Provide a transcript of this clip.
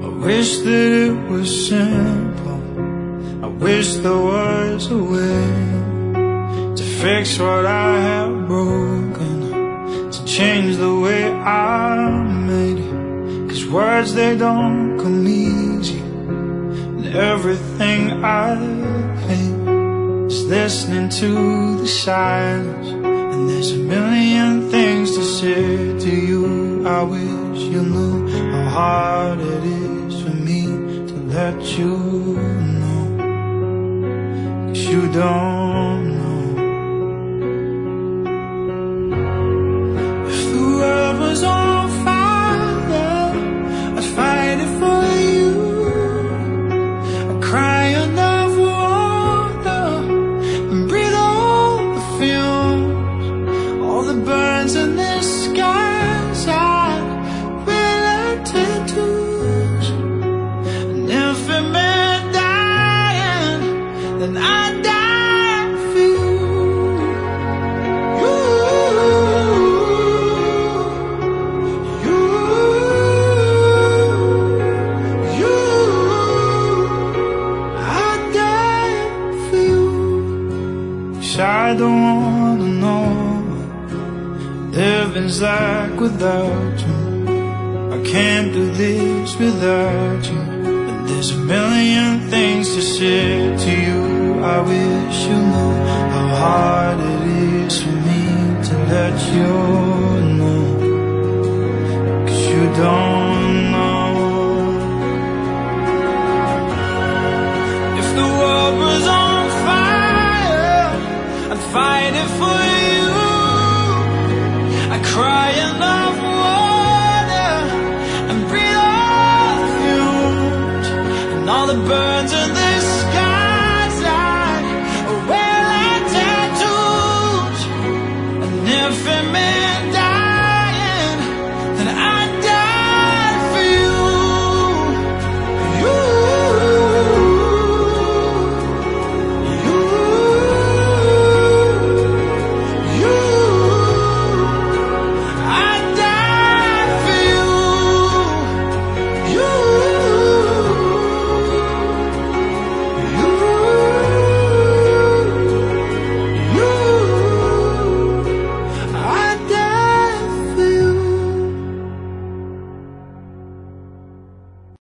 I wish that it was simple. I wish there was a way to fix what I have broken, to change the way I'm made. 'Cause words, they don't come easy, and everything I hate is listening to the silence. And there's a million things to say to you. I wish you knew how hard it is for me to let you know, 'cause you don't know. If the world was on fire, I'd fight it for you. I'd cry enough water and breathe all the fumes, all the burns in this skies. I'd wear like tattoos, and if it meant dying, then I'd die for you. I'd die for you. 'Cause I don't wanna know what living's like without you. I can't do this without you. But there's a million things to say to you. I wish you knew how hard it is for me to let you know, 'cause you don't know. If the world was on fire, I'd fight it for you. I'd cry enough water and breathe all the fumes, and all the burns in the